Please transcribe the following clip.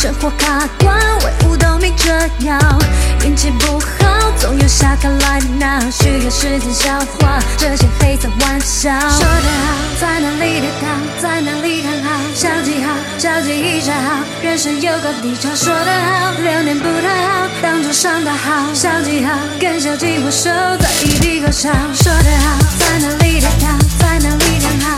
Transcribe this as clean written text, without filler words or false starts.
生活卡关，为五斗米折腰。运气不好，总有下课来闹，需要时间消化这些黑色玩笑。说得好，在哪里跌倒，在哪里躺好，小记好，小记一下好，人生有个低潮。说得好，流年不太好，当作伤得好，小记好，跟小记握手，在一地歌唱。说得好，在哪里跌倒，在哪里躺好。